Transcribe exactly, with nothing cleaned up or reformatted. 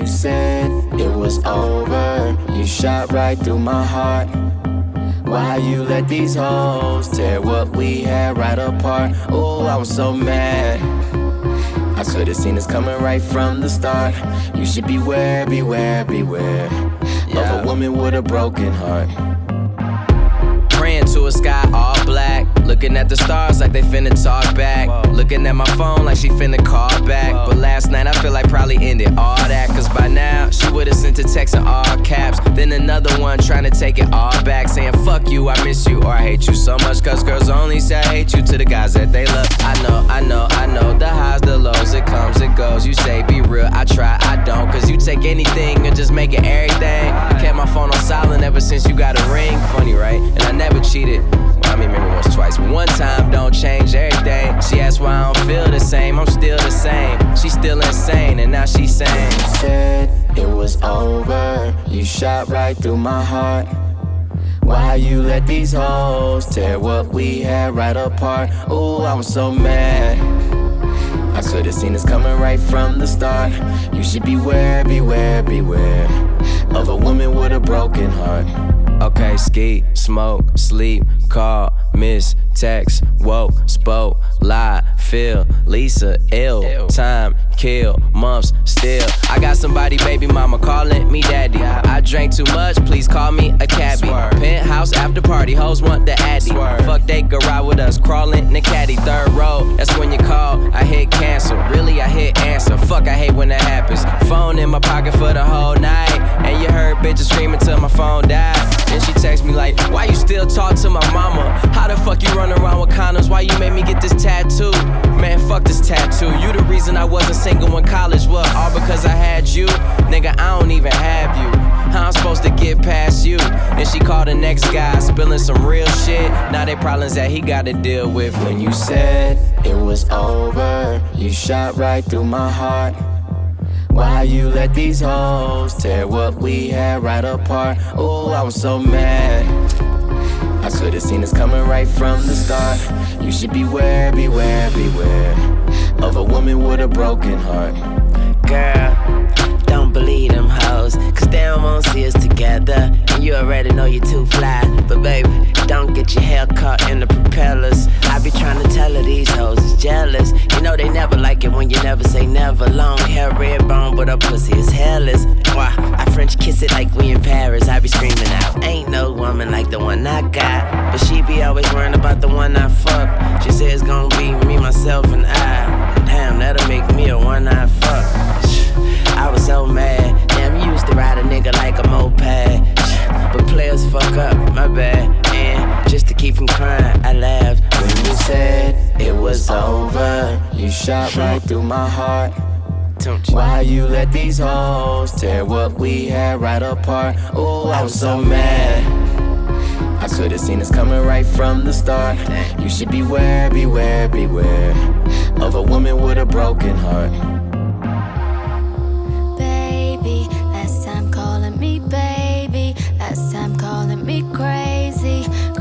said it was over, you shot right through my heart. Why you let these hoes tear what we had right apart? Ooh, I was so mad. I could've seen this coming right from the start. You should beware, beware, beware yeah. of a woman with a broken heart. Praying to a sky all black, looking at the stars like they finna talk back. Whoa. Looking at my phone like she finna call back. Whoa. But last night I feel like probably ended all that, cause by now she would've sent a text in all caps. Then another one trying to take it all back, saying fuck you, I miss you, or I hate you so much. Cause girls only say I hate you to the guys that they love. I know, I know, I know, the highs, the lows, it comes, it goes. You say be real, I try, I don't. Cause you take anything and just make it everything. Kept my phone on silent ever since you got a ring. Funny, right? And I never cheated. Well, I mean, maybe once, twice, but one time don't change everything. She asked why I don't feel the same. I'm still the same. She's still insane, and now she's saying you said it was over, you shot right through my heart. Why you let these hoes tear what we had right apart? Ooh, I was so mad. I could've seen this coming right from the start. You should beware, beware, beware of a woman with a broken heart. Okay, ski, smoke, sleep, call, miss, text, woke, spoke, lie, feel, Lisa, ill, Ew. Time, kill, months, still. I got somebody, baby mama, calling me daddy. I drank too much, please call me a cabbie. Swerve. Penthouse after party, hoes want the addy. Swerve. Fuck, they could ride with us, crawling in the caddy. Third row, that's when you call, I hit cancel. Really, I hit answer. Fuck, I hate when that happens. Phone in my pocket for the whole night, and you heard bitches screaming till my phone died. Then she text me like, why you still talk to my mama? How the fuck you run around with condoms? Why you made me get this tattoo? Man, fuck this tattoo. You the reason I wasn't single in college. What, all because I had you? Nigga, I don't even have you. How I'm supposed to get past you? Then she called the next guy, spilling some real shit. Now they problems that he gotta deal with. When you said it was over, you shot right through my heart. Why you let these hoes tear what we had right apart? Ooh, I was so mad. I could've seen this coming right from the start. You should beware, beware, beware of a woman with a broken heart. Girl, don't believe them hoes, cause they don't wanna see us together. And you already know you're too fly. But baby, don't get your hair caught in the propellers. I be trying to tell her these hoes is jealous. You know they never like it when you never say never. Long hair, red bone, but her pussy is hairless. Why, I French kiss it like we in Paris. I be screaming out, ain't no woman like the one I got. But she be always worrying about the one I fuck. She said it's gonna be me, myself, and I. Damn, that'll make me a one-eye fuck. I was so mad. Damn, you used to ride a nigga like a moped. But players fuck up, my bad. And just to keep from crying, I laughed. When you said it was over, you shot right through my heart. Why you let these hoes tear what we had right apart? Ooh, I was so mad. I could've seen this coming right from the start. You should beware, beware, beware of a woman with a broken heart. Baby, last time calling me baby, last time calling me crazy,